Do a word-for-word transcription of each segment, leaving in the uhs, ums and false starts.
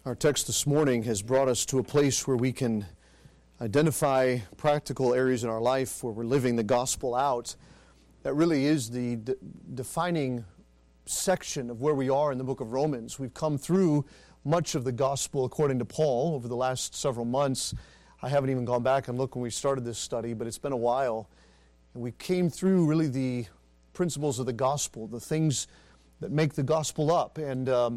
Our text this morning has brought us to a place where we can identify practical areas in our life where we're living the gospel out. That really is the de- defining section of where we are in the book of Romans. We've come through much of the gospel according to Paul over the last several months. I haven't even gone back and looked when we started this study, but it's been a while. And we came through really the principles of the gospel, the things that make the gospel up, and um,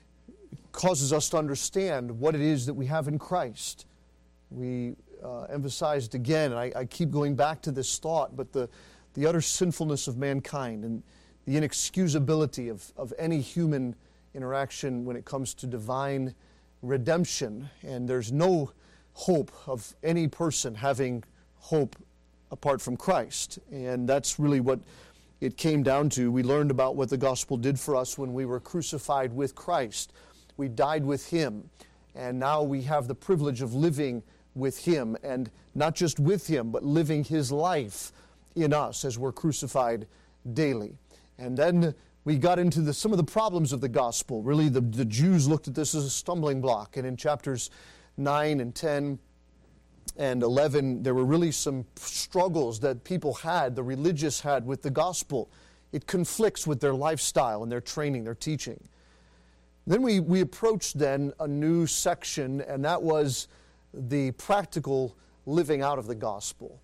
causes us to understand what it is that we have in Christ. We uh, emphasized again, and I, I keep going back to this thought, but the, the utter sinfulness of mankind and the inexcusability of, of any human interaction when it comes to divine redemption. And there's no hope of any person having hope apart from Christ. And that's really what it came down to. We learned about what the gospel did for us when we were crucified with Christ. We died with Him, and now we have the privilege of living with Him, and not just with Him, but living His life in us as we're crucified daily. And then we got into the, some of the problems of the gospel. Really, the, the Jews looked at this as a stumbling block, and in chapters nine and ten and eleven, there were really some struggles that people had, the religious had, with the gospel. It conflicts with their lifestyle and their training, their teaching. Then we, we approached then a new section, and that was the practical living out of the gospel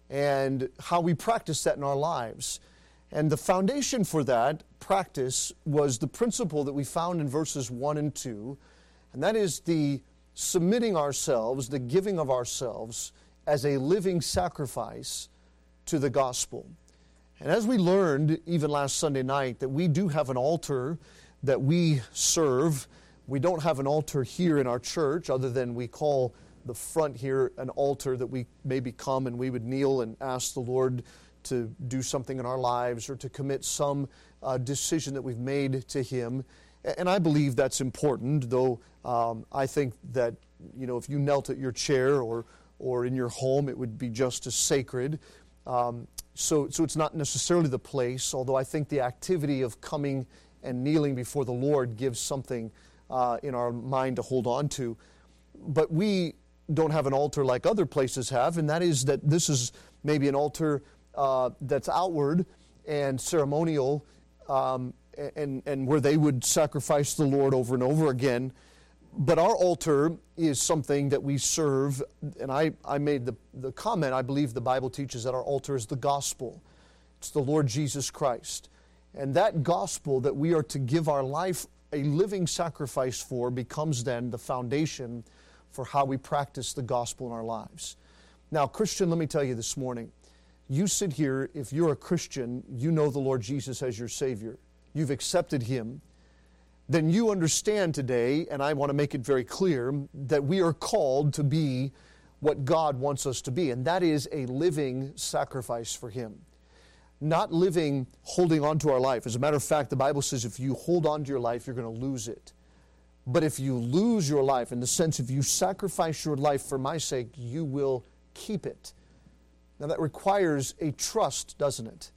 and how we practice that in our lives. And the foundation for that practice was the principle that we found in verses one and two, and that is the submitting ourselves, the giving of ourselves as a living sacrifice to the gospel. And as we learned even last Sunday night that we do have an altar that we serve. We don't have an altar here in our church other than we call the front here an altar that we maybe come and we would kneel and ask the Lord to do something in our lives or to commit some uh, decision that we've made to Him. And I believe that's important, though um, I think that, you know, if you knelt at your chair or or in your home, it would be just as sacred. Um, so, so it's not necessarily the place, although I think the activity of coming and kneeling before the Lord gives something uh, in our mind to hold on to. But we don't have an altar like other places have, and that is that this is maybe an altar uh, that's outward and ceremonial, um, and, and where they would sacrifice the Lord over and over again. But our altar is something that we serve, and I, I made the, the comment, I believe the Bible teaches that our altar is the gospel. It's the Lord Jesus Christ. And that gospel that we are to give our life a living sacrifice for becomes then the foundation for how we practice the gospel in our lives. Now, Christian, let me tell you this morning, you sit here, if you're a Christian, you know the Lord Jesus as your Savior. You've accepted Him. Then you understand today, and I want to make it very clear, that we are called to be what God wants us to be, and that is a living sacrifice for Him. Not living holding on to our life. As a matter of fact, the Bible says if you hold on to your life, you're going to lose it. But if you lose your life, in the sense if you sacrifice your life for my sake, you will keep it. Now that requires a trust, doesn't it?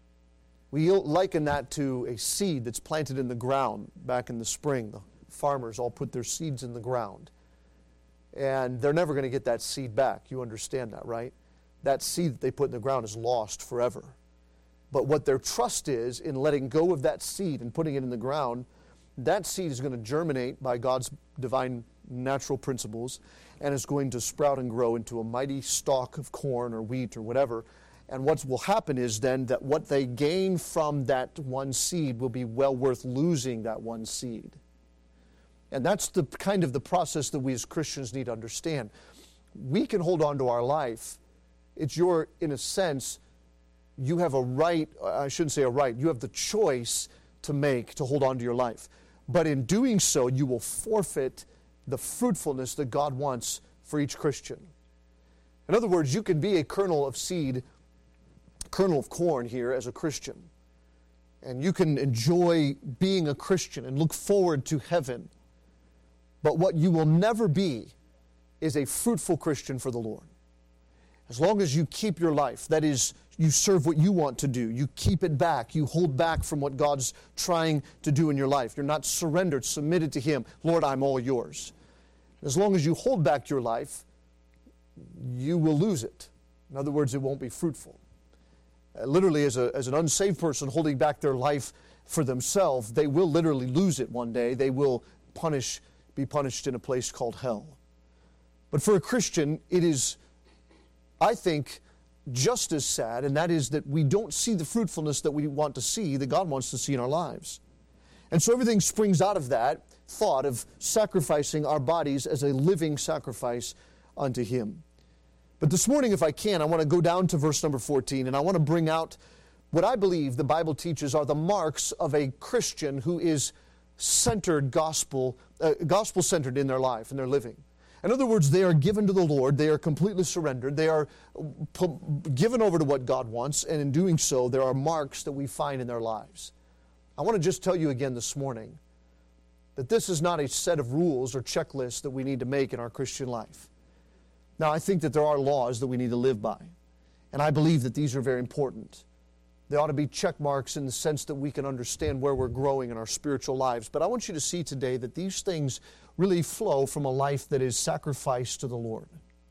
We liken that to a seed that's planted in the ground back in the spring. The farmers all put their seeds in the ground. And they're never going to get that seed back. You understand that, right? That seed that they put in the ground is lost forever. But what their trust is in letting go of that seed and putting it in the ground, that seed is going to germinate by God's divine natural principles and is going to sprout and grow into a mighty stalk of corn or wheat or whatever. And what will happen is then that what they gain from that one seed will be well worth losing that one seed. And that's the kind of the process that we as Christians need to understand. We can hold on to our life. It's your, in a sense, you have a right, I shouldn't say a right, you have the choice to make to hold on to your life. But in doing so, you will forfeit the fruitfulness that God wants for each Christian. In other words, you can be a kernel of seed, kernel of corn here as a Christian. And you can enjoy being a Christian and look forward to heaven. But what you will never be is a fruitful Christian for the Lord. As long as you keep your life, that is, you serve what you want to do, you keep it back, you hold back from what God's trying to do in your life. You're not surrendered, submitted to Him. Lord, I'm all yours. As long as you hold back your life, you will lose it. In other words, it won't be fruitful. Uh, literally, as, a, as an unsaved person holding back their life for themselves, they will literally lose it one day. They will punish, be punished in a place called hell. But for a Christian, it is, I think, just as sad, and that is that we don't see the fruitfulness that we want to see, that God wants to see in our lives. And so everything springs out of that thought of sacrificing our bodies as a living sacrifice unto Him. But this morning, if I can, I want to go down to verse number fourteen, and I want to bring out what I believe the Bible teaches are the marks of a Christian who is centered gospel, uh, gospel-centered in their life and their living. In other words, they are given to the Lord, they are completely surrendered, they are p- given over to what God wants, and in doing so, there are marks that we find in their lives. I want to just tell you again this morning that this is not a set of rules or checklists that we need to make in our Christian life. Now, I think that there are laws that we need to live by, and I believe that these are very important. They ought to be check marks in the sense that we can understand where we're growing in our spiritual lives. But I want you to see today that these things really flow from a life that is sacrificed to the Lord.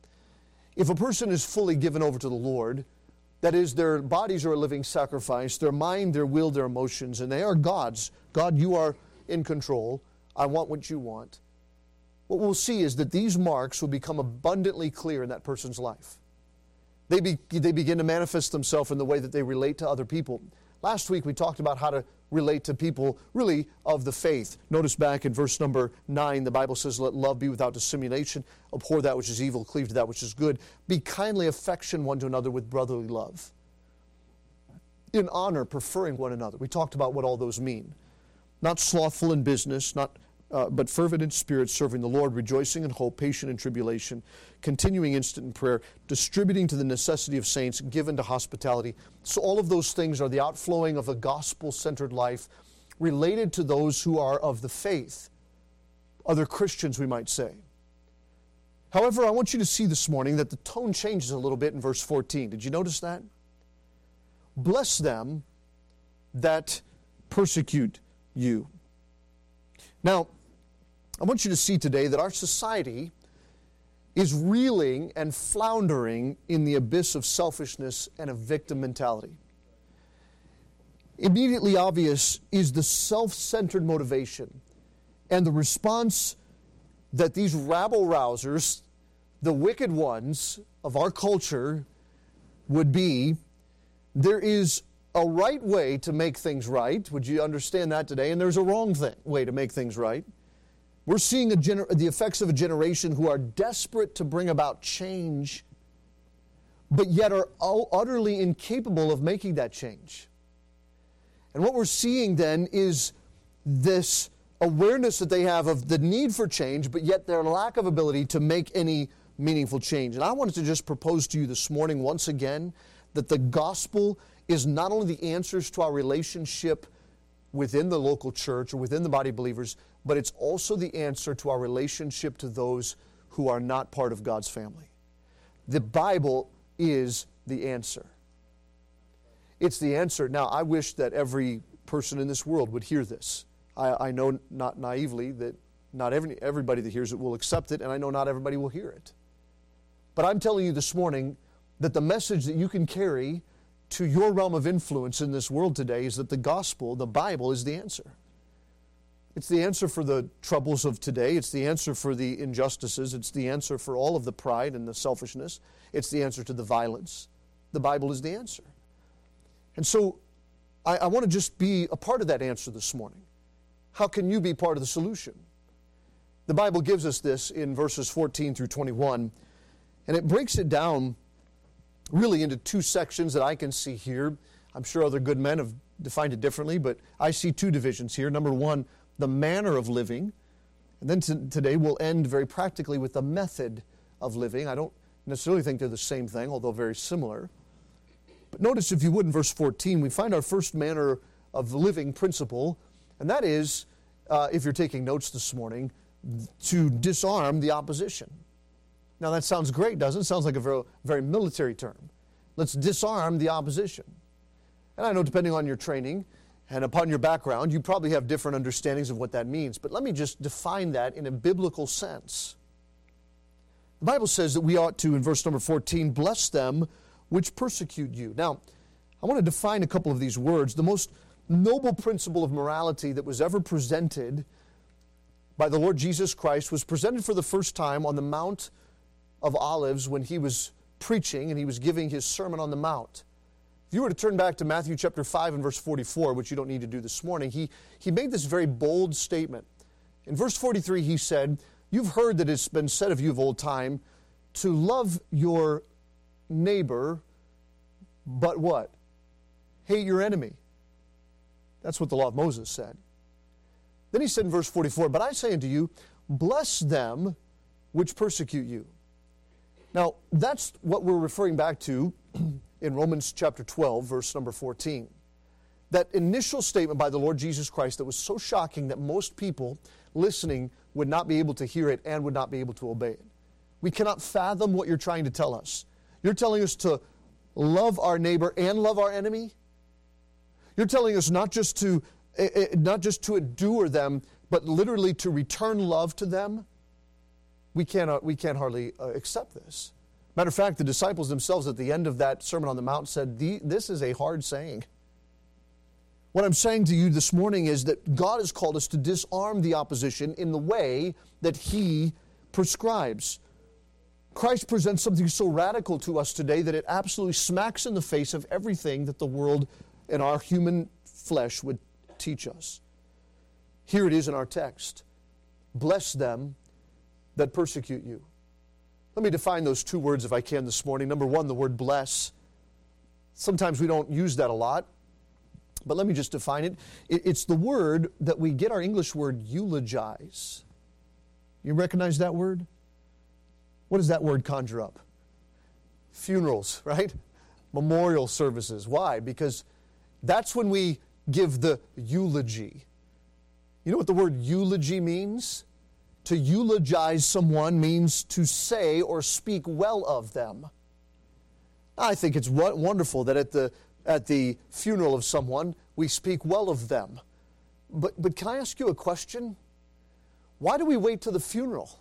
If a person is fully given over to the Lord, that is, their bodies are a living sacrifice, their mind, their will, their emotions, and they are God's. God, you are in control. I want what you want. What we'll see is that these marks will become abundantly clear in that person's life. They, be, they begin to manifest themselves in the way that they relate to other people. Last week we talked about how to relate to people really of the faith. Notice back in verse number nine, the Bible says, let love be without dissimulation, abhor that which is evil, cleave to that which is good. Be kindly affection one to another with brotherly love. In honor, preferring one another. We talked about what all those mean. Not slothful in business, not Uh, but fervent in spirit, serving the Lord, rejoicing in hope, patient in tribulation, continuing instant in prayer, distributing to the necessity of saints, given to hospitality. So all of those things are the outflowing of a gospel-centered life related to those who are of the faith, other Christians, we might say. However, I want you to see this morning that the tone changes a little bit in verse fourteen. Did you notice that? Bless them that persecute you. Now, I want you to see today that our society is reeling and floundering in the abyss of selfishness and a victim mentality. Immediately obvious is the self-centered motivation and the response that these rabble-rousers, the wicked ones of our culture, would be. There is a right way to make things right. Would you understand that today? And there's a wrong thing, way to make things right. We're seeing a gener- the effects of a generation who are desperate to bring about change, but yet are utterly incapable of making that change. And what we're seeing then is this awareness that they have of the need for change, but yet their lack of ability to make any meaningful change. And I wanted to just propose to you this morning once again that the gospel is not only the answers to our relationship within the local church or within the body of believers, but it's also the answer to our relationship to those who are not part of God's family. The Bible is the answer. It's the answer. Now, I wish that every person in this world would hear this. I, I know not naively that not every, everybody that hears it will accept it, and I know not everybody will hear it. But I'm telling you this morning that the message that you can carry to your realm of influence in this world today is that the gospel, the Bible, is the answer. It's the answer for the troubles of today. It's the answer for the injustices. It's the answer for all of the pride and the selfishness. It's the answer to the violence. The Bible is the answer. And so I, I want to just be a part of that answer this morning. How can you be part of the solution? The Bible gives us this in verses fourteen through twenty-one, and it breaks it down really into two sections that I can see here. I'm sure other good men have defined it differently, but I see two divisions here. Number one, the manner of living. And then t- today we'll end very practically with the method of living. I don't necessarily think they're the same thing, although very similar. But notice, if you would, in verse fourteen, we find our first manner of living principle, and that is, uh, if you're taking notes this morning, to disarm the opposition. Now that sounds great, doesn't it? Sounds like a very, very military term. Let's disarm the opposition. And I know depending on your training and upon your background, you probably have different understandings of what that means. But let me just define that in a biblical sense. The Bible says that we ought to, in verse number fourteen, bless them which persecute you. Now, I want to define a couple of these words. The most noble principle of morality that was ever presented by the Lord Jesus Christ was presented for the first time on the Mount of Olives when he was preaching and he was giving his Sermon on the Mount. If you were to turn back to Matthew chapter five and verse forty-four, which you don't need to do this morning, he, he made this very bold statement. In verse forty-three he said, "You've heard that it's been said of you of old time to love your neighbor, but what? Hate your enemy." That's what the law of Moses said. Then he said in verse forty-four, "But I say unto you, bless them which persecute you." Now, that's what we're referring back to in Romans chapter twelve, verse number fourteen. That initial statement by the Lord Jesus Christ that was so shocking that most people listening would not be able to hear it and would not be able to obey it. We cannot fathom what you're trying to tell us. You're telling us to love our neighbor and love our enemy? You're telling us not just to uh, not just to endure them, but literally to return love to them? We cannot, we can't hardly uh, accept this. Matter of fact, the disciples themselves at the end of that Sermon on the Mount said, this is a hard saying. What I'm saying to you this morning is that God has called us to disarm the opposition in the way that He prescribes. Christ presents something so radical to us today that it absolutely smacks in the face of everything that the world and our human flesh would teach us. Here it is in our text. Bless them that persecute you. Let me define those two words if I can this morning. Number one, the word bless. Sometimes we don't use that a lot, but let me just define it. It's the word that we get our English word eulogize. You recognize that word? What does that word conjure up? Funerals, right? Memorial services. Why? Because that's when we give the eulogy. You know what the word eulogy means? To eulogize someone means to say or speak well of them. I think it's wonderful that at the at the funeral of someone, we speak well of them. But, but can I ask you a question? Why do we wait till the funeral?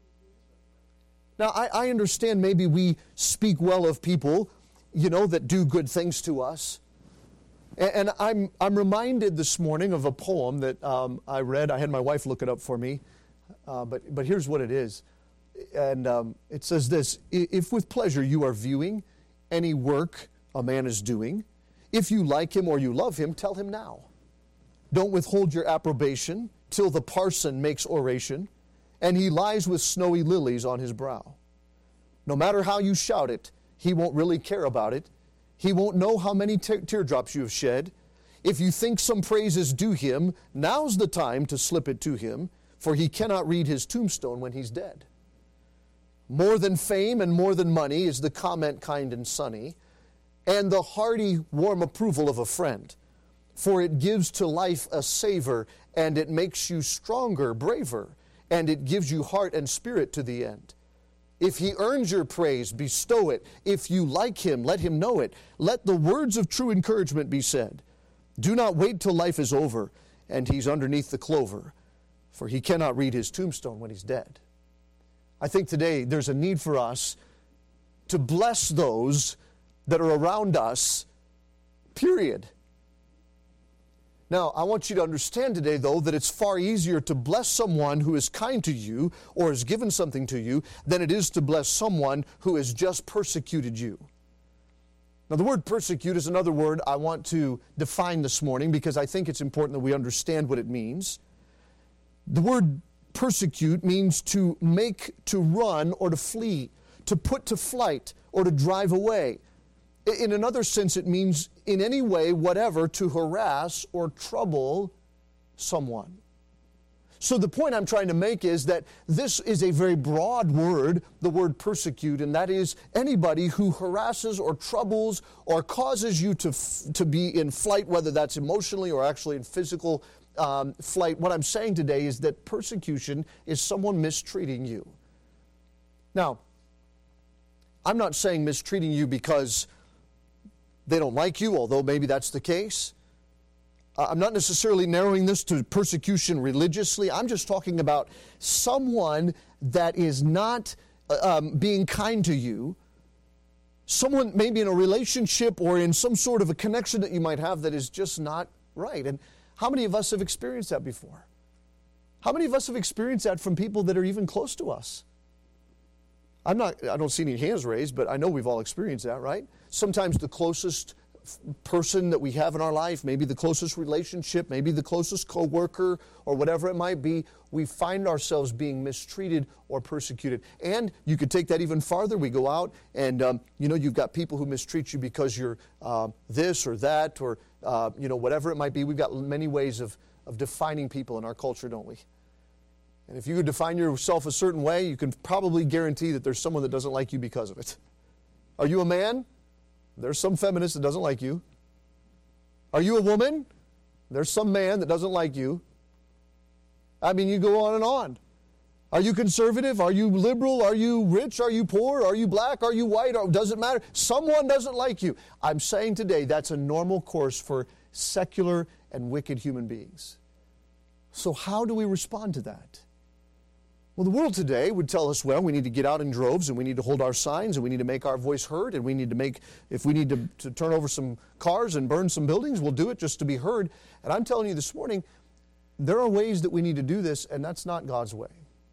Now, I, I understand maybe we speak well of people, you know, that do good things to us. And, and I'm, I'm reminded this morning of a poem that um, I read. I had my wife look it up for me. Uh, but, but here's what it is. And um, it says this: "If with pleasure you are viewing any work a man is doing, if you like him or you love him, tell him now. Don't withhold your approbation till the parson makes oration, and he lies with snowy lilies on his brow. No matter how you shout it, he won't really care about it. He won't know how many te- teardrops you have shed. If you think some praise is due him, now's the time to slip it to him, for he cannot read his tombstone when he's dead. More than fame and more than money is the comment kind and sunny, and the hearty, warm approval of a friend. For it gives to life a savor, and it makes you stronger, braver, and it gives you heart and spirit to the end. If he earns your praise, bestow it. If you like him, let him know it. Let the words of true encouragement be said. Do not wait till life is over, and he's underneath the clover, for he cannot read his tombstone when he's dead." I think today there's a need for us to bless those that are around us, period. Now, I want you to understand today, though, that it's far easier to bless someone who is kind to you or has given something to you than it is to bless someone who has just persecuted you. Now, the word persecute is another word I want to define this morning because I think it's important that we understand what it means. The word persecute means to make to run or to flee, to put to flight or to drive away. In another sense, it means in any way, whatever, to harass or trouble someone. So the point I'm trying to make is that this is a very broad word, the word persecute, and that is anybody who harasses or troubles or causes you to, to be in flight, whether that's emotionally or actually in physical um, flight. What I'm saying today is that persecution is someone mistreating you. Now, I'm not saying mistreating you because they don't like you, although maybe that's the case. I'm not necessarily narrowing this to persecution religiously. I'm just talking about someone that is not um, being kind to you, someone maybe in a relationship or in some sort of a connection that you might have that is just not right. And how many of us have experienced that before? How many of us have experienced that from people that are even close to us? I'm not, I don't see any hands raised, but I know we've all experienced that, right? Sometimes the closest person that we have in our life, maybe the closest relationship, maybe the closest coworker, or whatever it might be, we find ourselves being mistreated or persecuted. And you could take that even farther. We go out and, um, you know, you've got people who mistreat you because you're uh, this or that or, uh, you know, whatever it might be. We've got many ways of, of defining people in our culture, don't we? And if you could define yourself a certain way, you can probably guarantee that there's someone that doesn't like you because of it. Are you a man? There's some feminist that doesn't like you. Are you a woman? There's some man that doesn't like you. I mean, you go on and on. Are you conservative? Are you liberal? Are you rich? Are you poor? Are you black? Are you white? Or doesn't matter. Someone doesn't like you. I'm saying today that's a normal course for secular and wicked human beings. So how do we respond to that? Well, the world today would tell us, well, we need to get out in droves and we need to hold our signs and we need to make our voice heard and we need to make, if we need to, to turn over some cars and burn some buildings, we'll do it just to be heard. And I'm telling you this morning, there are ways that we need to do this, and that's not God's way.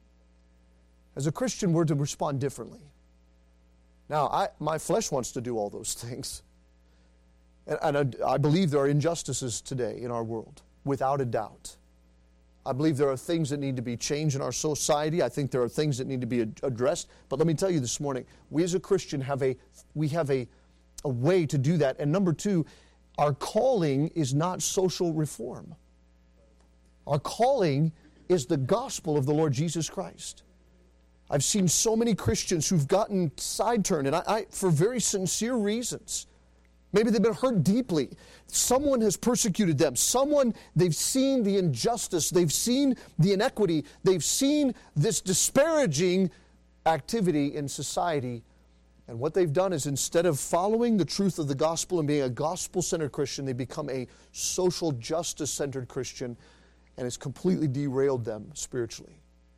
As a Christian, we're to respond differently. Now, I, my flesh wants to do all those things. And, and I, I believe there are injustices today in our world, without a doubt. I believe there are things that need to be changed in our society. I think there are things that need to be ad- addressed. But let me tell you this morning, we as a Christian have a we have a, a way to do that. And number two, our calling is not social reform. Our calling is the gospel of the Lord Jesus Christ. I've seen so many Christians who've gotten side-turned, and I, I for very sincere reasons. Maybe they've been hurt deeply. Someone has persecuted them. Someone, they've seen the injustice. They've seen the inequity. They've seen this disparaging activity in society. And what they've done is instead of following the truth of the gospel and being a gospel-centered Christian, they become a social justice-centered Christian, and it's completely derailed them spiritually.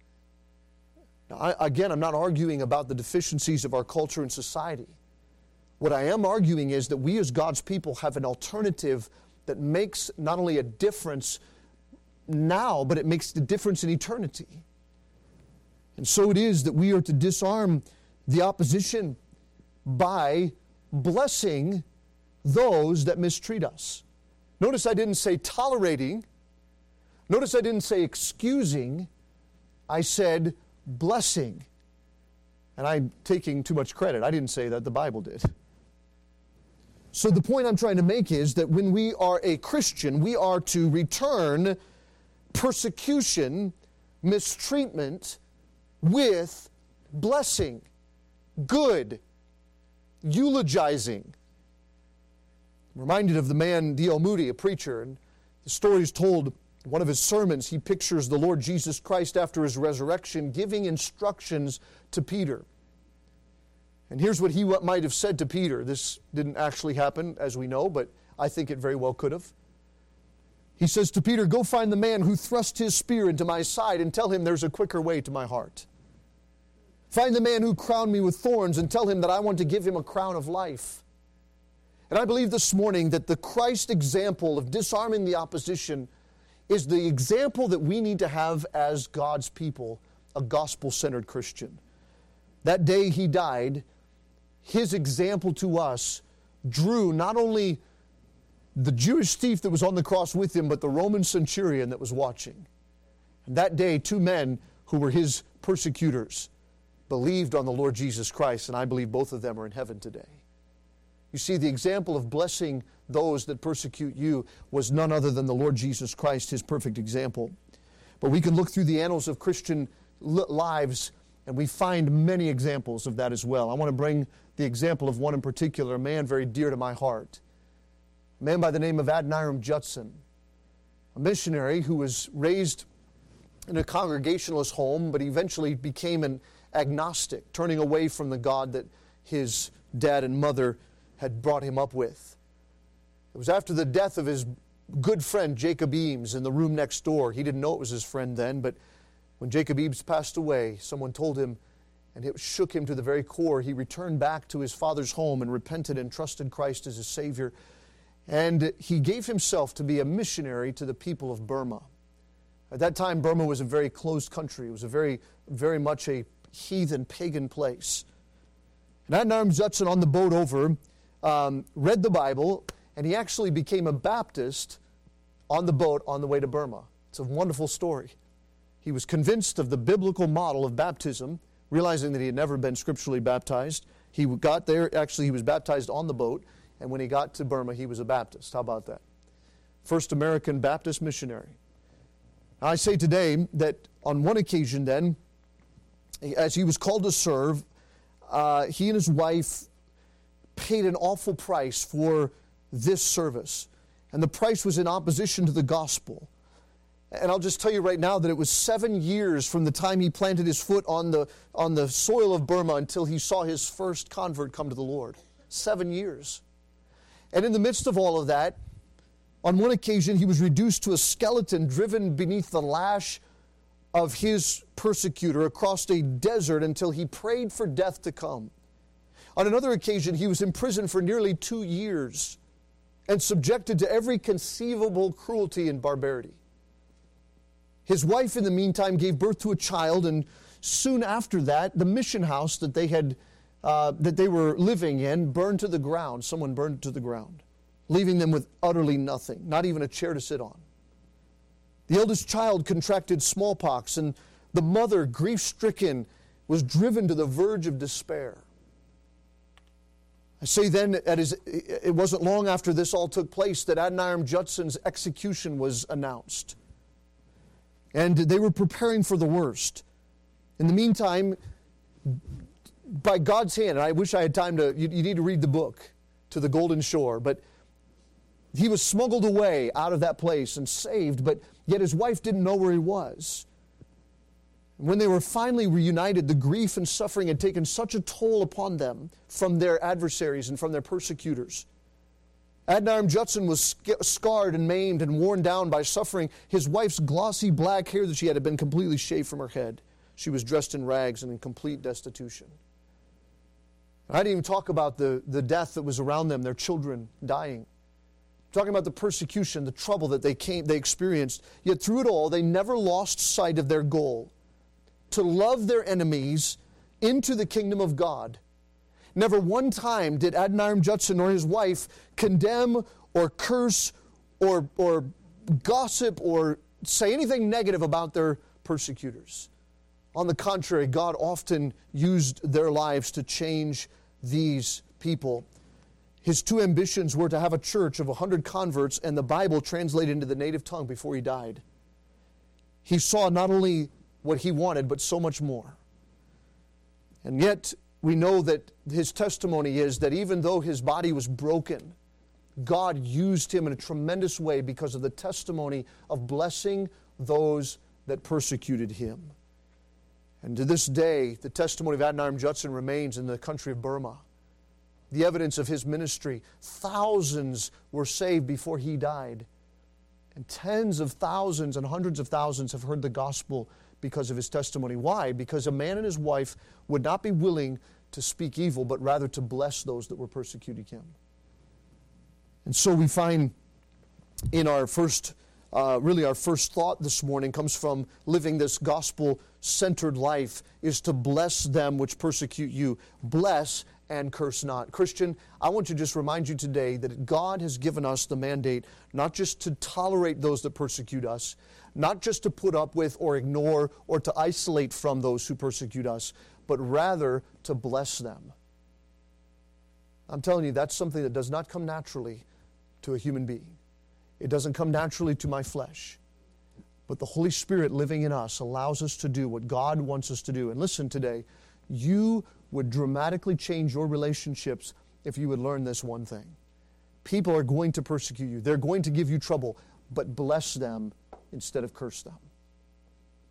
Now, I, again, I'm not arguing about the deficiencies of our culture and society. What I am arguing is that we as God's people have an alternative that makes not only a difference now, but it makes the difference in eternity. And so it is that we are to disarm the opposition by blessing those that mistreat us. Notice I didn't say tolerating. Notice I didn't say excusing. I said blessing. And I'm taking too much credit. I didn't say that. The Bible did. So the point I'm trying to make is that when we are a Christian, we are to return persecution, mistreatment with blessing, good, eulogizing. I'm reminded of the man D L Moody, a preacher, and the story is told in one of his sermons. He pictures the Lord Jesus Christ after his resurrection giving instructions to Peter. And here's what he might have said to Peter. This didn't actually happen, as we know, but I think it very well could have. He says to Peter, "Go find the man who thrust his spear into my side and tell him there's a quicker way to my heart. Find the man who crowned me with thorns and tell him that I want to give him a crown of life." And I believe this morning that the Christ example of disarming the opposition is the example that we need to have as God's people, a gospel-centered Christian. That day he died, his example to us drew not only the Jewish thief that was on the cross with him, but the Roman centurion that was watching. And that day, two men who were his persecutors believed on the Lord Jesus Christ, and I believe both of them are in heaven today. You see, the example of blessing those that persecute you was none other than the Lord Jesus Christ, his perfect example. But we can look through the annals of Christian lives, and we find many examples of that as well. I want to bring the example of one in particular, a man very dear to my heart. A man by the name of Adoniram Judson, a missionary who was raised in a Congregationalist home, but eventually became an agnostic, turning away from the God that his dad and mother had brought him up with. It was after the death of his good friend Jacob Eames in the room next door. He didn't know it was his friend then, but when Jacob Eames passed away, someone told him, and it shook him to the very core. He returned back to his father's home and repented and trusted Christ as his Savior. And he gave himself to be a missionary to the people of Burma. At that time, Burma was a very closed country. It was a very, very much a heathen, pagan place. And Adoniram Judson, on the boat over, um, read the Bible, and he actually became a Baptist on the boat on the way to Burma. It's a wonderful story. He was convinced of the biblical model of baptism, realizing that he had never been scripturally baptized. He got there, actually he was baptized on the boat, and when he got to Burma, he was a Baptist. How about that? First American Baptist missionary. Now, I say today that on one occasion then, as he was called to serve, uh, he and his wife paid an awful price for this service. And the price was in opposition to the gospel. And I'll just tell you right now that it was seven years from the time he planted his foot on the, on the soil of Burma until he saw his first convert come to the Lord. Seven years. And in the midst of all of that, on one occasion he was reduced to a skeleton driven beneath the lash of his persecutor across a desert until he prayed for death to come. On another occasion he was imprisoned for nearly two years and subjected to every conceivable cruelty and barbarity. His wife, in the meantime, gave birth to a child, and soon after that, the mission house that they had, uh, that they were living in burned to the ground. Someone burned it to the ground, leaving them with utterly nothing, not even a chair to sit on. The eldest child contracted smallpox, and the mother, grief-stricken, was driven to the verge of despair. I say then, at his, it wasn't long after this all took place that Adoniram Judson's execution was announced. And they were preparing for the worst. In the meantime, by God's hand, and I wish I had time to, you, you need to read the book, To the Golden Shore, but he was smuggled away out of that place and saved, but yet his wife didn't know where he was. When they were finally reunited, the grief and suffering had taken such a toll upon them from their adversaries and from their persecutors. Adoniram Judson was scarred and maimed and worn down by suffering. His wife's glossy black hair that she had had been completely shaved from her head. She was dressed in rags and in complete destitution. I didn't even talk about the, the death that was around them, their children dying. I'm talking about the persecution, the trouble that they came, they experienced. Yet through it all, they never lost sight of their goal, to love their enemies into the kingdom of God. Never one time did Adoniram Judson or his wife condemn or curse or, or gossip or say anything negative about their persecutors. On the contrary, God often used their lives to change these people. His two ambitions were to have a church of one hundred converts and the Bible translated into the native tongue before he died. He saw not only what he wanted, but so much more. And yet, we know that his testimony is that even though his body was broken, God used him in a tremendous way because of the testimony of blessing those that persecuted him. And to this day, the testimony of Adoniram Judson remains in the country of Burma. The evidence of his ministry, thousands were saved before he died. And tens of thousands and hundreds of thousands have heard the gospel because of his testimony. Why? Because a man and his wife would not be willing to speak evil, but rather to bless those that were persecuting him. And so we find in our first, uh, really our first thought this morning comes from living this gospel-centered life, is to bless them which persecute you. Bless and curse not. Christian, I want to just remind you today that God has given us the mandate not just to tolerate those that persecute us, not just to put up with or ignore or to isolate from those who persecute us, but rather to bless them. I'm telling you, that's something that does not come naturally to a human being. It doesn't come naturally to my flesh. But the Holy Spirit living in us allows us to do what God wants us to do. And listen today, you would dramatically change your relationships if you would learn this one thing. People are going to persecute you. They're going to give you trouble, but bless them instead of curse them.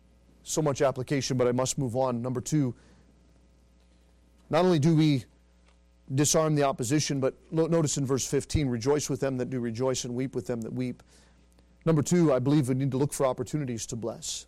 So much application, but I must move on. Number two, not only do we disarm the opposition, but notice in verse fifteen, rejoice with them that do rejoice and weep with them that weep. Number two, I believe we need to look for opportunities to bless.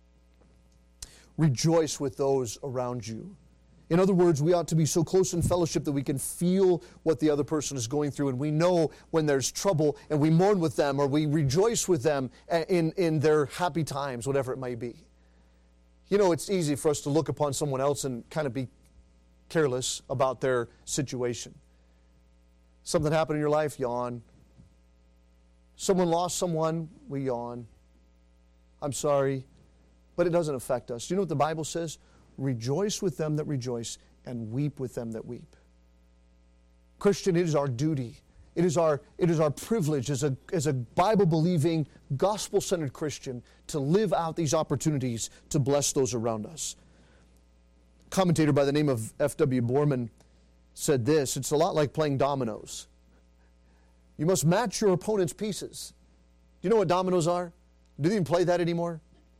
Rejoice with those around you. In other words, we ought to be so close in fellowship that we can feel what the other person is going through, and we know when there's trouble, and we mourn with them, or we rejoice with them in, in their happy times, whatever it may be. You know, it's easy for us to look upon someone else and kind of be careless about their situation. Something happened in your life, yawn. Someone lost someone, we yawn. I'm sorry, but it doesn't affect us. Do you know what the Bible says? Rejoice with them that rejoice and weep with them that weep. Christian, it is our duty. It is our, it is our privilege as a, as a Bible-believing, gospel-centered Christian to live out these opportunities to bless those around us. A commentator by the name of F W Borman said this: it's a lot like playing dominoes. You must match your opponent's pieces. Do you know what dominoes are? Do they even play that anymore?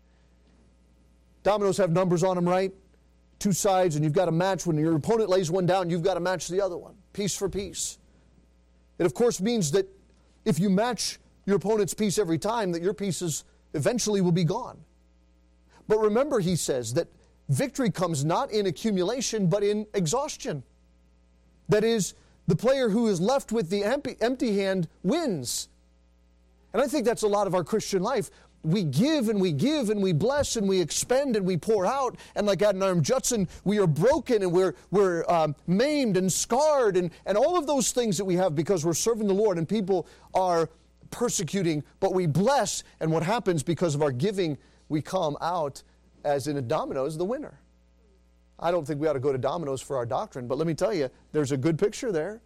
Dominoes have numbers on them, right? Two sides, and you've got to match. When your opponent lays one down, you've got to match the other one, piece for piece. It, of course, means that if you match your opponent's piece every time, that your pieces eventually will be gone. But remember, he says, that victory comes not in accumulation, but in exhaustion. That is, the player who is left with the empty, empty hand wins. And I think that's a lot of our Christian life. We give and we give and we bless and we expend and we pour out. And like Adoniram Judson, we are broken and we're, we're um, maimed and scarred and, and all of those things that we have because we're serving the Lord and people are persecuting. But we bless, and what happens because of our giving, we come out as in a dominoes, the winner. I don't think we ought to go to dominoes for our doctrine, but let me tell you, there's a good picture there.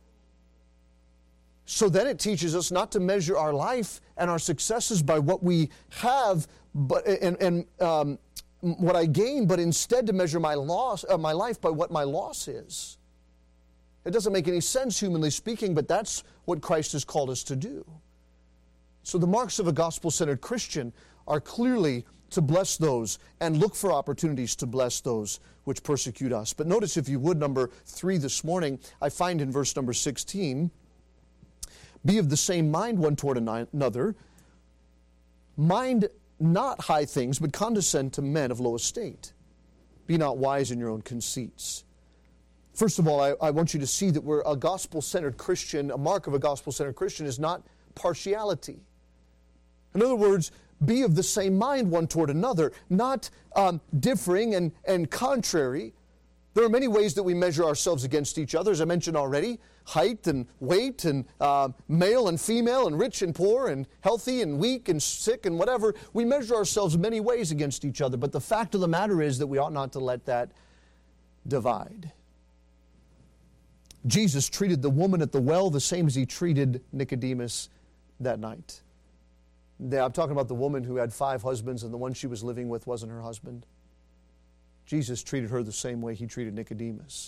So then it teaches us not to measure our life and our successes by what we have, but and, and um, what I gain, but instead to measure my loss, uh, my life by what my loss is. It doesn't make any sense, humanly speaking, but that's what Christ has called us to do. So the marks of a gospel-centered Christian are clearly to bless those and look for opportunities to bless those which persecute us. But notice, if you would, number three this morning, I find in verse number sixteen, be of the same mind one toward another, mind not high things, but condescend to men of low estate. Be not wise in your own conceits. First of all, I, I want you to see that we're a gospel-centered Christian. A mark of a gospel-centered Christian is not partiality. In other words, be of the same mind one toward another, not um, differing and, and contrary. There are many ways that we measure ourselves against each other, as I mentioned already. Height and weight and uh, male and female and rich and poor and healthy and weak and sick and whatever. We measure ourselves many ways against each other. But the fact of the matter is that we ought not to let that divide. Jesus treated the woman at the well the same as he treated Nicodemus that night. I'm talking about the woman who had five husbands and the one she was living with wasn't her husband. Jesus treated her the same way he treated Nicodemus.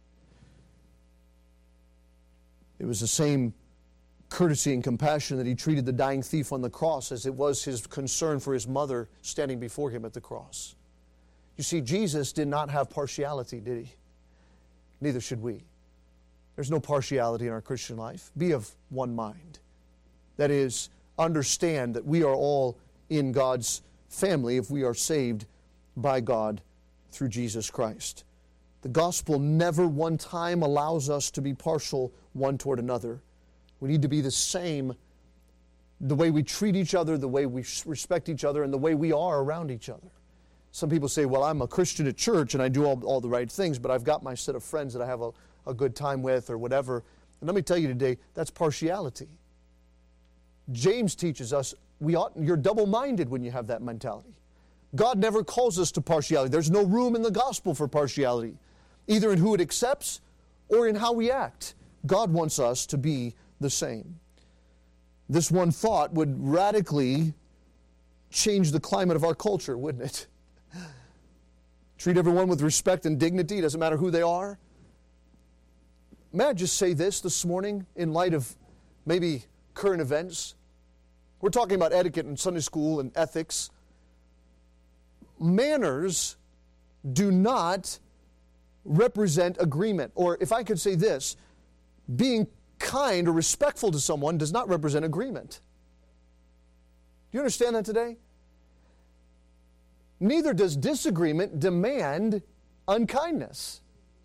It was the same courtesy and compassion that he treated the dying thief on the cross as it was his concern for his mother standing before him at the cross. You see, Jesus did not have partiality, did he? Neither should we. There's no partiality in our Christian life. Be of one mind. That is, understand that we are all in God's family if we are saved by God through Jesus Christ. The gospel never one time allows us to be partial one toward another. We need to be the same, the way we treat each other, the way we respect each other, and the way we are around each other. Some people say, well, I'm a Christian at church and I do all, all the right things, but I've got my set of friends that I have a, a good time with or whatever. And let me tell you today, that's partiality. James teaches us we ought, you're double-minded when you have that mentality. God never calls us to partiality. There's no room in the gospel for partiality, either in who it accepts or in how we act. God wants us to be the same. This one thought would radically change the climate of our culture, wouldn't it? Treat everyone with respect and dignity, doesn't matter who they are. May I just say this this morning in light of maybe current events? We're talking about etiquette in Sunday school and ethics. Manners do not represent agreement. Or if I could say this, being kind or respectful to someone does not represent agreement. Do you understand that today? Neither does disagreement demand unkindness.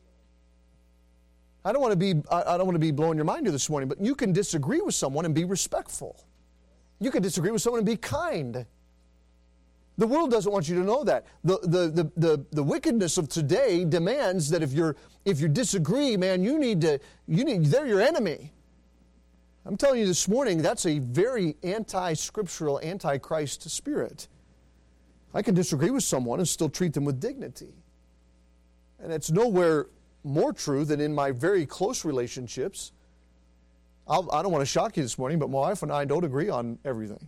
I don't want to be I don't want to be blowing your mind here this morning, but you can disagree with someone and be respectful. You can disagree with someone and be kind. The world doesn't want you to know that. The, the, the, the, the wickedness of today demands that if you're if you disagree, man, you need to you need they're your enemy. I'm telling you this morning, that's a very anti-scriptural, anti-Christ spirit. I can disagree with someone and still treat them with dignity. And it's nowhere more true than in my very close relationships. I'll, I don't want to shock you this morning, but my wife and I don't agree on everything.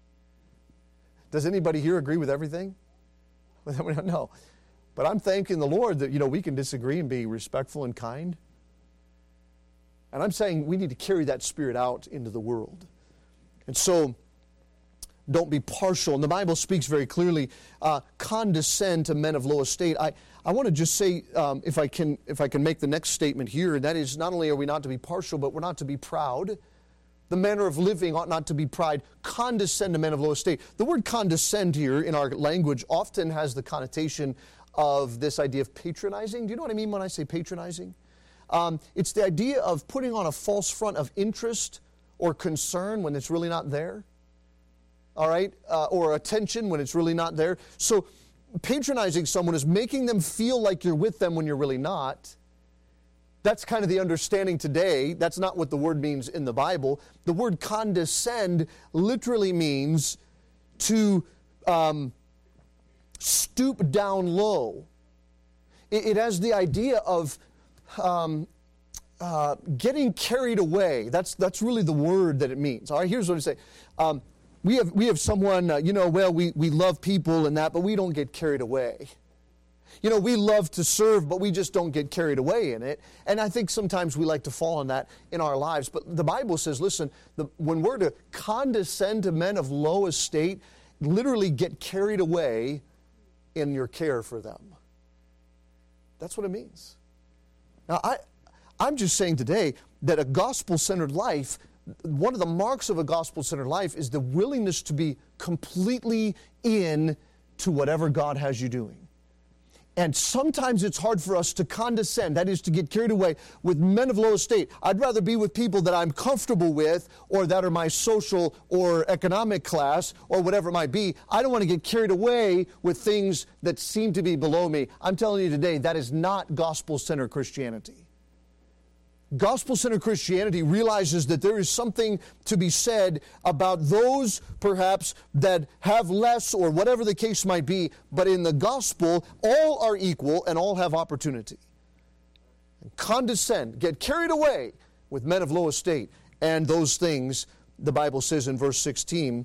Does anybody here agree with everything? No. But I'm thanking the Lord that, you know, we can disagree and be respectful and kind. And I'm saying we need to carry that spirit out into the world. And so, don't be partial. And the Bible speaks very clearly, uh, condescend to men of low estate. I, I want to just say, um, if I can if I can make the next statement here, and that is, not only are we not to be partial, but we're not to be proud. The manner of living ought not to be pride. Condescend to men of low estate. The word condescend here in our language often has the connotation of this idea of patronizing. Do you know what I mean when I say patronizing? Um, it's the idea of putting on a false front of interest or concern when it's really not there. All right? Uh, or attention when it's really not there. So patronizing someone is making them feel like you're with them when you're really not. That's kind of the understanding today. That's not what the word means in the Bible. The word condescend literally means to um, stoop down low. It, it has the idea of um, uh, getting carried away. That's that's really the word that it means. All right, here's what I say. Um, we have we have someone, uh, you know, well, we, we love people and that, but we don't get carried away. You know, we love to serve, but we just don't get carried away in it. And I think sometimes we like to fall on that in our lives. But the Bible says, listen, the, when we're to condescend to men of low estate, literally get carried away in your care for them. That's what it means. Now, I, I'm just saying today that a gospel-centered life, one of the marks of a gospel-centered life is the willingness to be completely in to whatever God has you doing. And sometimes it's hard for us to condescend, that is to get carried away with men of low estate. I'd rather be with people that I'm comfortable with or that are my social or economic class or whatever it might be. I don't want to get carried away with things that seem to be below me. I'm telling you today, that is not gospel-centered Christianity. Gospel-centered Christianity realizes that there is something to be said about those, perhaps, that have less or whatever the case might be, but in the gospel, all are equal and all have opportunity. Condescend, get carried away with men of low estate, and those things, the Bible says in verse sixteen,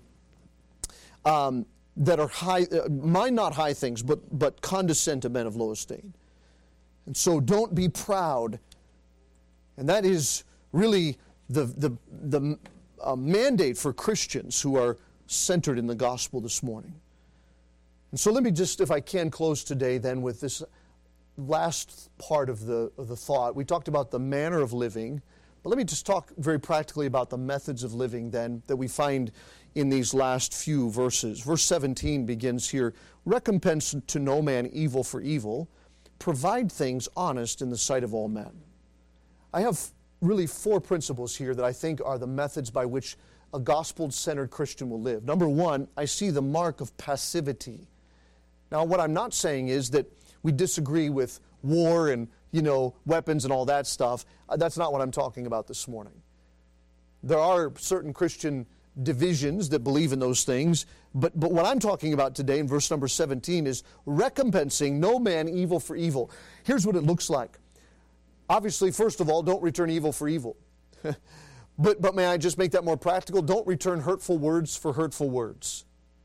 um, that are high, uh, mind not high things, but, but condescend to men of low estate. And so don't be proud. And that is really the, the, the uh, mandate for Christians who are centered in the gospel this morning. And so let me just, if I can, close today then with this last part of the, of the thought. We talked about the manner of living, but let me just talk very practically about the methods of living then that we find in these last few verses. Verse seventeen begins here, recompense to no man evil for evil, provide things honest in the sight of all men. I have really four principles here that I think are the methods by which a gospel-centered Christian will live. Number one, I see the mark of passivity. Now, what I'm not saying is that we disagree with war and, you know, weapons and all that stuff. That's not what I'm talking about this morning. There are certain Christian divisions that believe in those things, but, but what I'm talking about today in verse number seventeen is recompensing no man evil for evil. Here's what it looks like. Obviously, first of all, don't return evil for evil. but, but may I just make that more practical? Don't return hurtful words for hurtful words.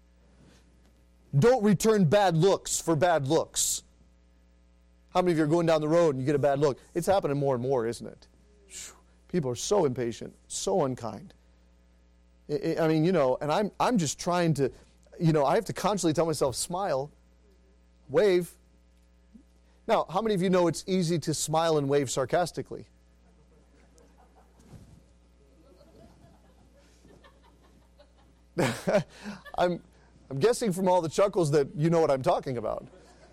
Don't return bad looks for bad looks. How many of you are going down the road and you get a bad look? It's happening more and more, isn't it? People are so impatient, so unkind. I mean, you know, and I'm, I'm just trying to, you know, I have to constantly tell myself, smile, wave. Now, how many of you know it's easy to smile and wave sarcastically? I'm, I'm guessing from all the chuckles that you know what I'm talking about.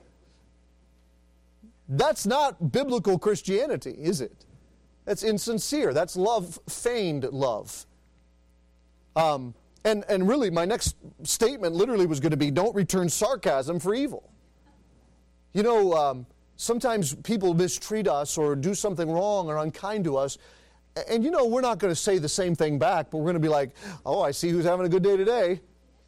That's not biblical Christianity, is it? That's insincere. That's love, feigned love. Um, and, and really, my next statement literally was going to be, don't return sarcasm for evil. You know, um, sometimes people mistreat us or do something wrong or unkind to us. And you know, we're not going to say the same thing back, but we're going to be like, oh, I see who's having a good day today.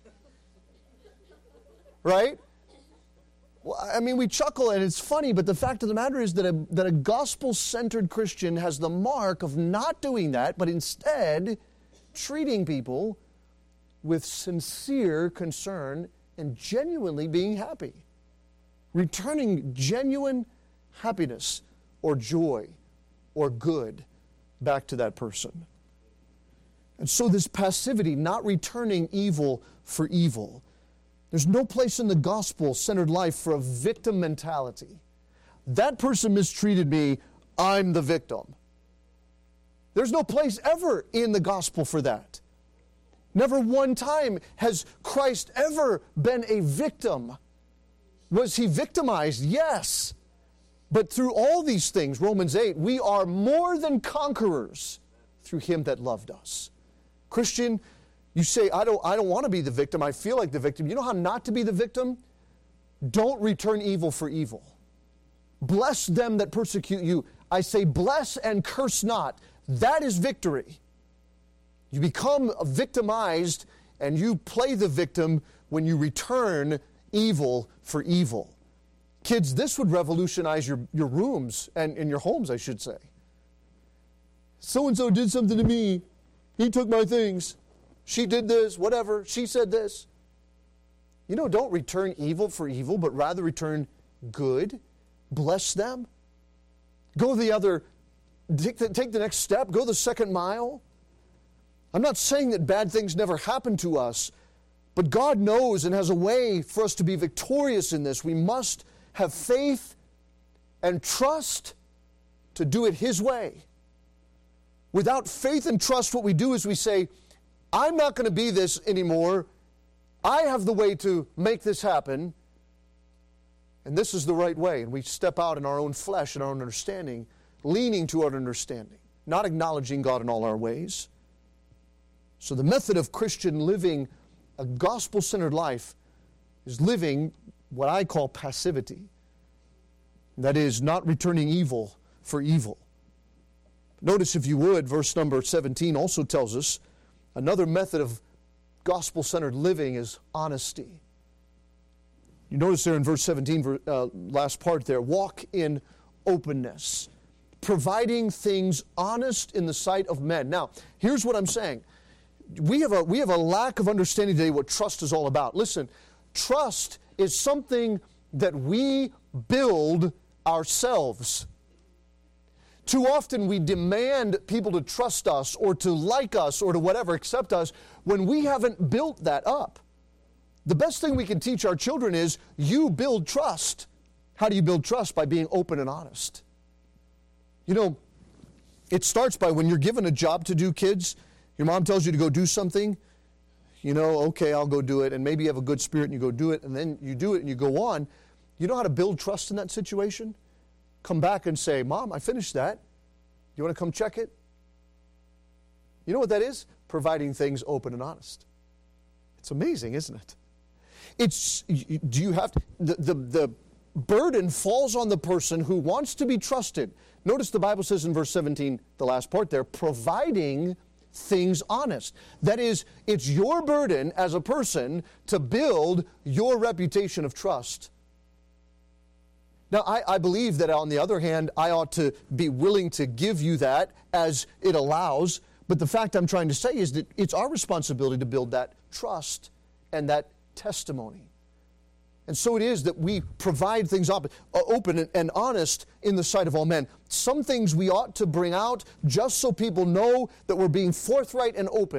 Right? Well, I mean, we chuckle and it's funny, but the fact of the matter is that a, that a gospel-centered Christian has the mark of not doing that, but instead treating people with sincere concern and genuinely being happy. Returning genuine happiness or joy or good back to that person. And so this passivity, not returning evil for evil. There's no place in the gospel-centered life for a victim mentality. That person mistreated me, I'm the victim. There's no place ever in the gospel for that. Never one time has Christ ever been a victim. Was he victimized? Yes. But through all these things, Romans eight, we are more than conquerors through him that loved us. Christian, you say, I don't, I don't want to be the victim. I feel like the victim. You know how not to be the victim? Don't return evil for evil. Bless them that persecute you. I say bless and curse not. That is victory. You become victimized and you play the victim when you return evil for evil. Kids, this would revolutionize your, your rooms and, and your homes, I should say. So-and-so did something to me. He took my things. She did this, whatever. She said this. You know, don't return evil for evil, but rather return good. Bless them. Go the other, take the, take the next step. Go the second mile. I'm not saying that bad things never happen to us, but God knows and has a way for us to be victorious in this. We must have faith and trust to do it His way. Without faith and trust, what we do is we say, I'm not going to be this anymore. I have the way to make this happen. And this is the right way. And we step out in our own flesh and our own understanding, leaning to our understanding, not acknowledging God in all our ways. So the method of Christian living a gospel-centered life is living what I call passivity. That is, not returning evil for evil. Notice, if you would, verse number seventeen also tells us another method of gospel-centered living is honesty. You notice there in verse seventeen, uh, last part there, walk in openness, providing things honest in the sight of men. Now, here's what I'm saying. We have a, we have a lack of understanding today what trust is all about. Listen, trust is something that we build ourselves. Too often we demand people to trust us or to like us or to whatever, accept us, when we haven't built that up. The best thing we can teach our children is you build trust. How do you build trust? By being open and honest. You know, it starts by when you're given a job to do, kids. Your mom tells you to go do something. You know, okay, I'll go do it. And maybe you have a good spirit and you go do it. And then you do it and you go on. You know how to build trust in that situation? Come back and say, Mom, I finished that. You want to come check it? You know what that is? Providing things open and honest. It's amazing, isn't it? It's, do you have to, the, the, the burden falls on the person who wants to be trusted. Notice the Bible says in verse seventeen, the last part there, providing things honest. That is, it's your burden as a person to build your reputation of trust. Now, I, I believe that on the other hand, I ought to be willing to give you that as it allows. But the fact I'm trying to say is that it's our responsibility to build that trust and that testimony. And so it is that we provide things op- open and honest in the sight of all men. Some things we ought to bring out just so people know that we're being forthright and open.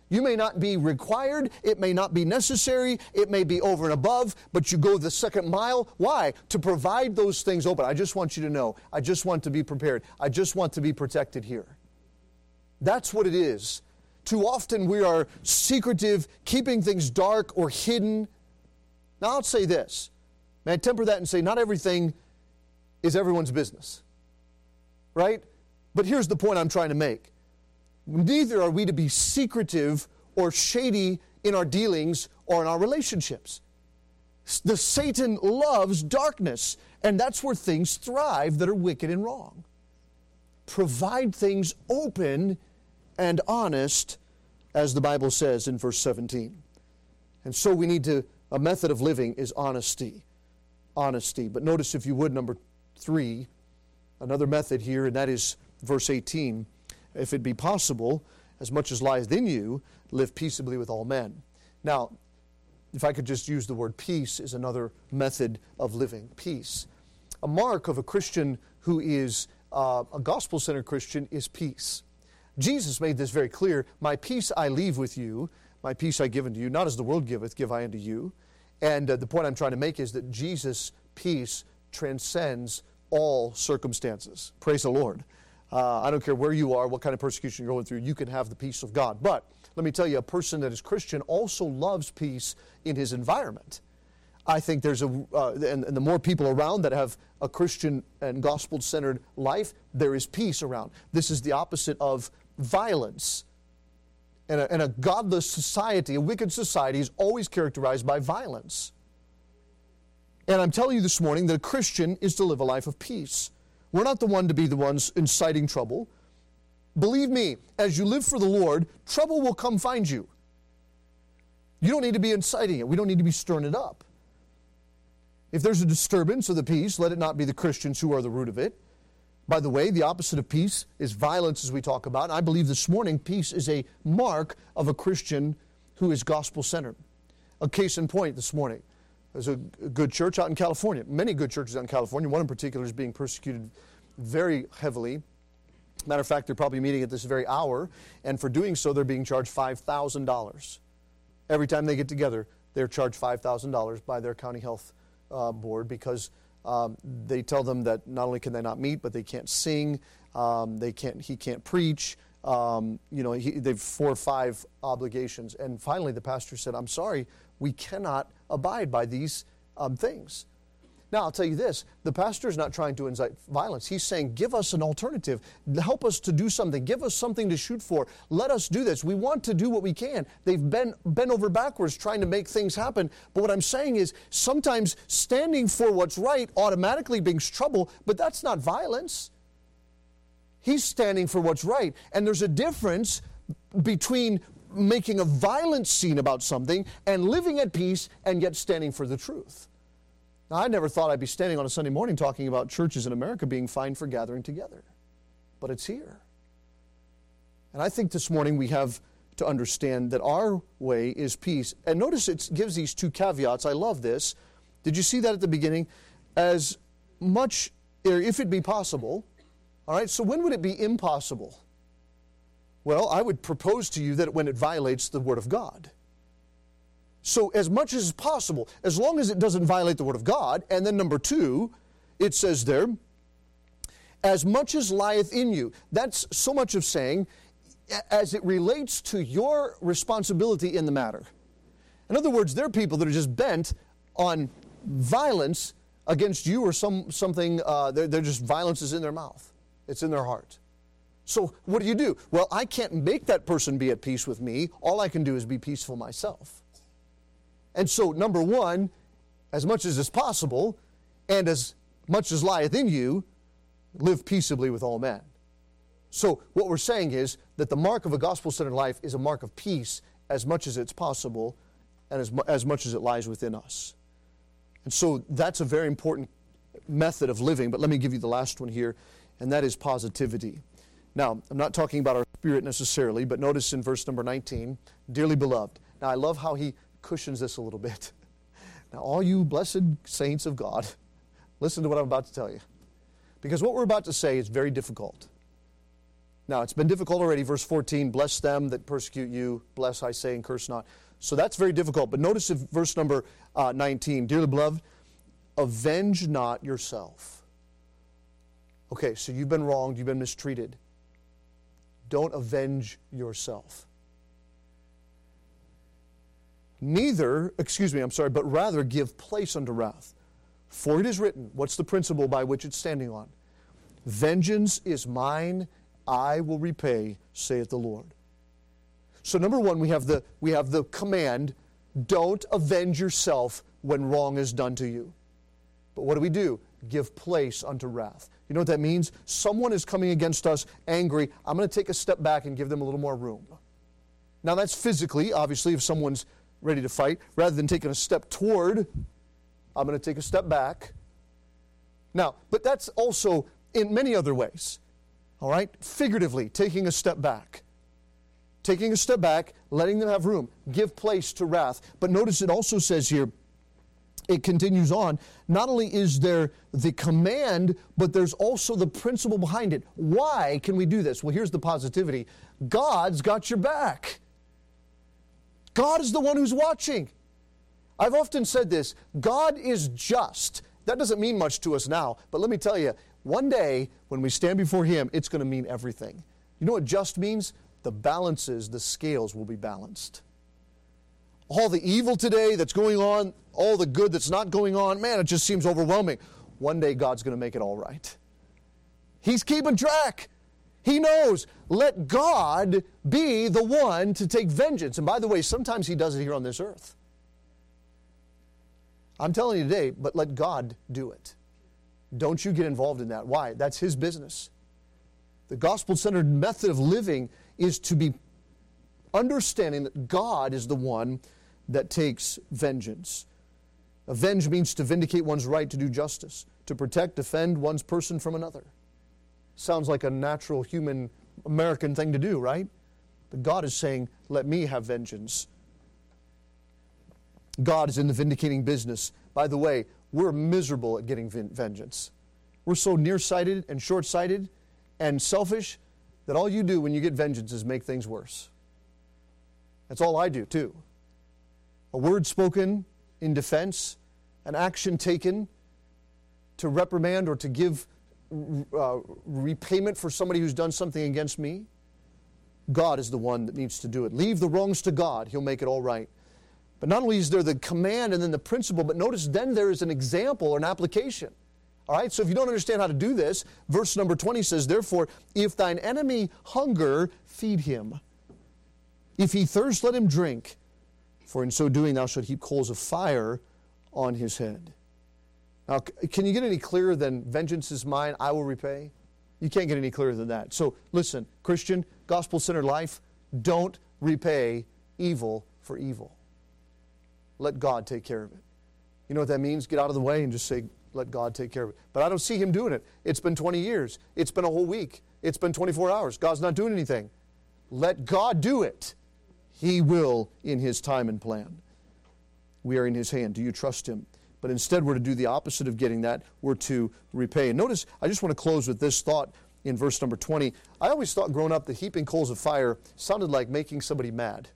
You may not be required, it may not be necessary, it may be over and above, but you go the second mile. Why? To provide those things open. I just want you to know. I just want to be prepared. I just want to be protected here. That's what it is. Too often we are secretive, keeping things dark or hidden. Now I'll say this. May I temper that and say not everything is everyone's business. Right? But here's the point I'm trying to make. Neither are we to be secretive or shady in our dealings or in our relationships. The Satan loves darkness, and that's where things thrive that are wicked and wrong. Provide things open and honest, as the Bible says in verse seventeen. And so we need to, a method of living is honesty. Honesty. But notice, if you would, number three, another method here, and that is verse eighteen. If it be possible, as much as lieth in you, live peaceably with all men. Now, if I could just use the word peace is another method of living. Peace. A mark of a Christian who is uh, a gospel-centered Christian is peace. Jesus made this very clear. My peace I leave with you, my peace I give unto you, not as the world giveth, give I unto you. And uh, the point I'm trying to make is that Jesus' peace transcends all circumstances. Praise the Lord. Uh, I don't care where you are, what kind of persecution you're going through, you can have the peace of God. But let me tell you, a person that is Christian also loves peace in his environment. I think there's a, uh, and, and the more people around that have a Christian and gospel-centered life, there is peace around. This is the opposite of violence. And a, and a godless society, a wicked society, is always characterized by violence. And I'm telling you this morning that a Christian is to live a life of peace. We're not the one to be the ones inciting trouble. Believe me, as you live for the Lord, trouble will come find you. You don't need to be inciting it. We don't need to be stirring it up. If there's a disturbance of the peace, let it not be the Christians who are the root of it. By the way, the opposite of peace is violence, as we talk about. And I believe this morning peace is a mark of a Christian who is gospel-centered. A case in point this morning. There's a good church out in California. Many good churches out in California. One in particular is being persecuted very heavily. Matter of fact, they're probably meeting at this very hour, and for doing so, they're being charged five thousand dollars. Every time they get together, they're charged five thousand dollars by their county health uh, board because um, they tell them that not only can they not meet, but they can't sing, um, they can't. he can't preach. Um, you know, he, they've four or five obligations. And finally, the pastor said, I'm sorry, we cannot abide by these um, things. Now, I'll tell you this, the pastor is not trying to incite violence. He's saying, give us an alternative. Help us to do something. Give us something to shoot for. Let us do this. We want to do what we can. They've been bent over backwards trying to make things happen. But what I'm saying is, sometimes standing for what's right automatically brings trouble, but that's not violence. He's standing for what's right. And there's a difference between making a violent scene about something and living at peace and yet standing for the truth. Now, I never thought I'd be standing on a Sunday morning talking about churches in America being fined for gathering together. But it's here. And I think this morning we have to understand that our way is peace. And notice it gives these two caveats. I love this. Did you see that at the beginning? As much, or if it be possible. All right, so when would it be impossible? Well, I would propose to you that when it violates the Word of God. So as much as possible, as long as it doesn't violate the Word of God, and then number two, it says there, as much as lieth in you. That's so much of saying, as it relates to your responsibility in the matter. In other words, there are people that are just bent on violence against you or some something, uh, they're, they're just, violence is in their mouth. It's in their heart. So what do you do? Well, I can't make that person be at peace with me. All I can do is be peaceful myself. And so, number one, as much as is possible, and as much as lieth in you, live peaceably with all men. So what we're saying is that the mark of a gospel-centered life is a mark of peace as much as it's possible and as, mu- as much as it lies within us. And so that's a very important method of living. But let me give you the last one here, and that is positivity. Now, I'm not talking about our spirit necessarily, but notice in verse number nineteen, dearly beloved. Now, I love how he cushions this a little bit. Now, all you blessed saints of God, listen to what I'm about to tell you. Because what we're about to say is very difficult. Now, it's been difficult already. Verse fourteen, bless them that persecute you. Bless, I say, and curse not. So that's very difficult. But notice if verse number uh, nineteen, dearly beloved, avenge not yourself. Okay, so you've been wronged, you've been mistreated. Don't avenge yourself. Neither, excuse me, I'm sorry, but rather give place unto wrath. For it is written, what's the principle by which it's standing on? Vengeance is mine, I will repay, saith the Lord. So number one, we have the we have the command, don't avenge yourself when wrong is done to you. But what do we do? Give place unto wrath. You know what that means? Someone is coming against us angry. I'm going to take a step back and give them a little more room. Now that's physically, obviously, if someone's ready to fight. Rather than taking a step toward, I'm going to take a step back. Now, but that's also in many other ways. All right? Figuratively, taking a step back. Taking a step back, letting them have room. Give place to wrath. But notice it also says here, it continues on, not only is there the command, but there's also the principle behind it. Why can we do this? Well, here's the positivity. God's got your back. God is the one who's watching. I've often said this, God is just. That doesn't mean much to us now, but let me tell you, one day when we stand before Him, it's going to mean everything. You know what just means? The balances, the scales will be balanced. All the evil today that's going on, all the good that's not going on, man, it just seems overwhelming. One day God's going to make it all right. He's keeping track. He knows. Let God be the one to take vengeance. And by the way, sometimes He does it here on this earth. I'm telling you today, but let God do it. Don't you get involved in that. Why? That's His business. The gospel-centered method of living is to be understanding that God is the one that takes vengeance. Avenge means to vindicate one's right to do justice, to protect, defend one's person from another. Sounds like a natural human American thing to do, right? But God is saying, let me have vengeance. God is in the vindicating business. By the way, we're miserable at getting vengeance. We're so nearsighted and short-sighted and selfish that all you do when you get vengeance is make things worse. That's all I do, too. A word spoken in defense, an action taken to reprimand or to give uh, repayment for somebody who's done something against me. God is the one that needs to do it. Leave the wrongs to God. He'll make it all right. But not only is there the command and then the principle, but notice then there is an example or an application. All right, so if you don't understand how to do this, verse number twenty says, therefore, if thine enemy hunger, feed him. If he thirst, let him drink. For in so doing thou shalt heap coals of fire on his head. Now, can you get any clearer than vengeance is mine, I will repay? You can't get any clearer than that. So listen, Christian, gospel-centered life, don't repay evil for evil. Let God take care of it. You know what that means? Get out of the way and just say, let God take care of it. But I don't see Him doing it. It's been twenty years. It's been a whole week. It's been twenty-four hours. God's not doing anything. Let God do it. He will in His time and plan. We are in His hand. Do you trust Him? But instead we're to do the opposite of getting that. We're to repay. And notice, I just want to close with this thought in verse number twenty. I always thought growing up that heaping coals of fire sounded like making somebody mad.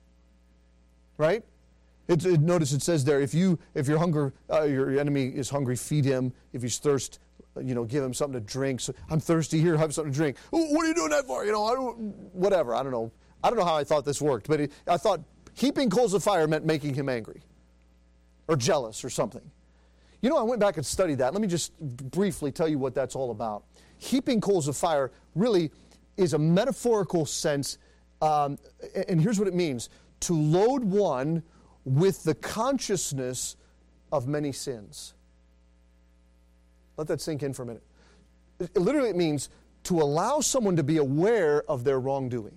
Right? It, it, notice it says there, if you if your hunger, uh, your enemy is hungry, feed him. If he's thirst, you know, give him something to drink. So, I'm thirsty, here, have something to drink. Oh, what are you doing that for? You know, I don't, whatever. I don't know. I don't know how I thought this worked, but it, I thought heaping coals of fire meant making him angry or jealous or something. You know, I went back and studied that. Let me just briefly tell you what that's all about. Heaping coals of fire really is a metaphorical sense, um, and here's what it means: to load one with the consciousness of many sins. Let that sink in for a minute. It, literally it means to allow someone to be aware of their wrongdoing.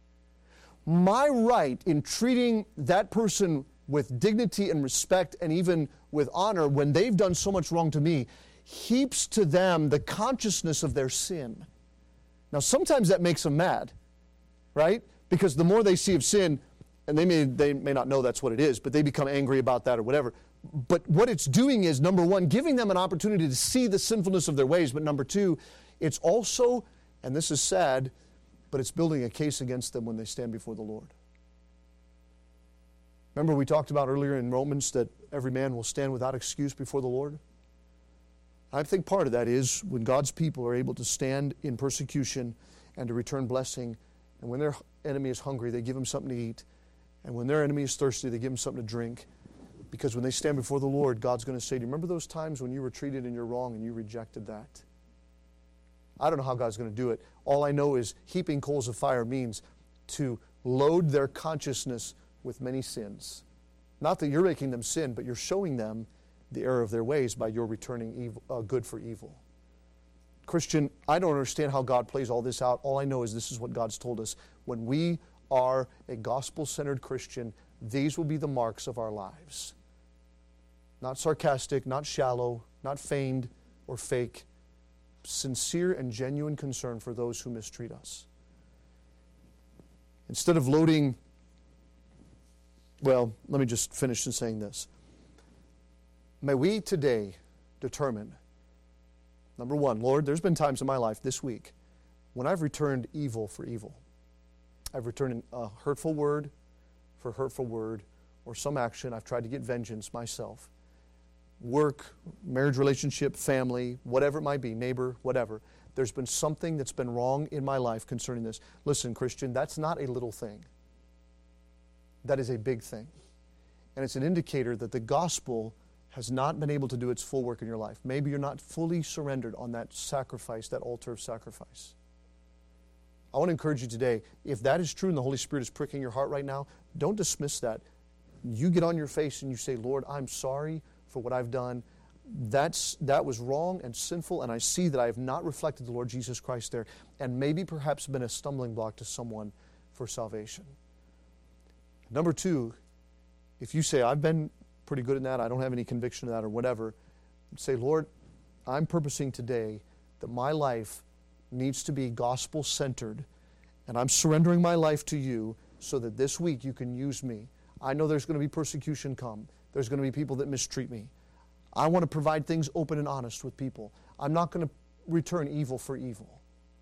My right in treating that person with dignity and respect and even with honor when they've done so much wrong to me heaps to them the consciousness of their sin. Now sometimes that makes them mad, right? Because the more they see of sin, and they may they may not know that's what it is, but they become angry about that or whatever. But what it's doing is, number one, giving them an opportunity to see the sinfulness of their ways. But number two, it's also, and this is sad, but it's building a case against them when they stand before the Lord. Remember we talked about earlier in Romans that every man will stand without excuse before the Lord? I think part of that is when God's people are able to stand in persecution and to return blessing, and when their enemy is hungry, they give him something to eat, and when their enemy is thirsty, they give him something to drink, because when they stand before the Lord, God's going to say, do you remember those times when you were treated in your wrong and you rejected that? I don't know how God's going to do it. All I know is heaping coals of fire means to load their consciousness with many sins. Not that you're making them sin, but you're showing them the error of their ways by your returning evil, uh, good for evil. Christian, I don't understand how God plays all this out. All I know is this is what God's told us. When we are a gospel-centered Christian, these will be the marks of our lives. Not sarcastic, not shallow, not feigned or fake. Sincere and genuine concern for those who mistreat us. Instead of loading, well, let me just finish in saying this. May we today determine, number one, Lord, there's been times in my life this week when I've returned evil for evil. I've returned a hurtful word for hurtful word, or some action. I've tried to get vengeance myself. Work, marriage relationship, family, whatever it might be, neighbor, whatever. There's been something that's been wrong in my life concerning this. Listen, Christian, that's not a little thing. That is a big thing. And it's an indicator that the gospel has not been able to do its full work in your life. Maybe you're not fully surrendered on that sacrifice, that altar of sacrifice. I want to encourage you today, if that is true and the Holy Spirit is pricking your heart right now, don't dismiss that. You get on your face and you say, Lord, I'm sorry for what I've done. That's, that was wrong and sinful, and I see that I have not reflected the Lord Jesus Christ there, and maybe perhaps been a stumbling block to someone for salvation. Number two, if you say, I've been pretty good in that, I don't have any conviction of that or whatever, say, Lord, I'm purposing today that my life needs to be gospel-centered, and I'm surrendering my life to you so that this week you can use me. I know there's going to be persecution come. There's going to be people that mistreat me. I want to provide things open and honest with people. I'm not going to return evil for evil.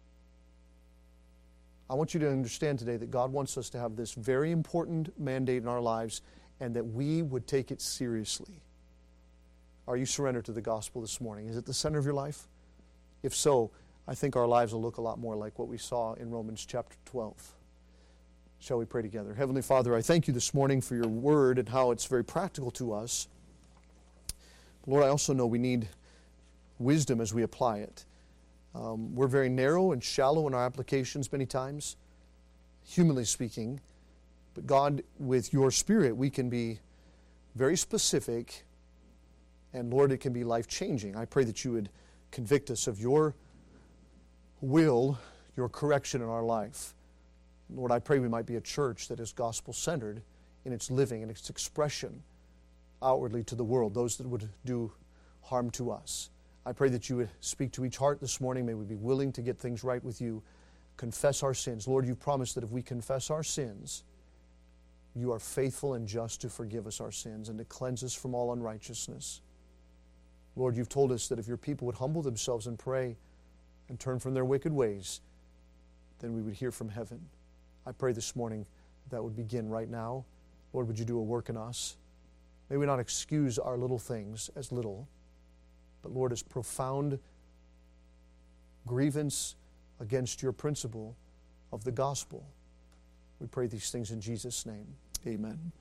I want you to understand today that God wants us to have this very important mandate in our lives and that we would take it seriously. Are you surrendered to the gospel this morning? Is it the center of your life? If so, I think our lives will look a lot more like what we saw in Romans chapter twelve. Shall we pray together? Heavenly Father, I thank you this morning for your word and how it's very practical to us. Lord, I also know we need wisdom as we apply it. Um, we're very narrow and shallow in our applications many times, humanly speaking. But God, with your Spirit, we can be very specific, and Lord, it can be life-changing. I pray that you would convict us of your will, your correction in our life. Lord, I pray we might be a church that is gospel-centered in its living and its expression outwardly to the world, those that would do harm to us. I pray that you would speak to each heart this morning. May we be willing to get things right with you, confess our sins. Lord, you've promised that if we confess our sins, you are faithful and just to forgive us our sins and to cleanse us from all unrighteousness. Lord, you've told us that if your people would humble themselves and pray and turn from their wicked ways, then we would hear from heaven. I pray this morning that, that would begin right now. Lord, would you do a work in us? May we not excuse our little things as little, but Lord, as profound grievance against your principle of the gospel. We pray these things in Jesus' name. Amen.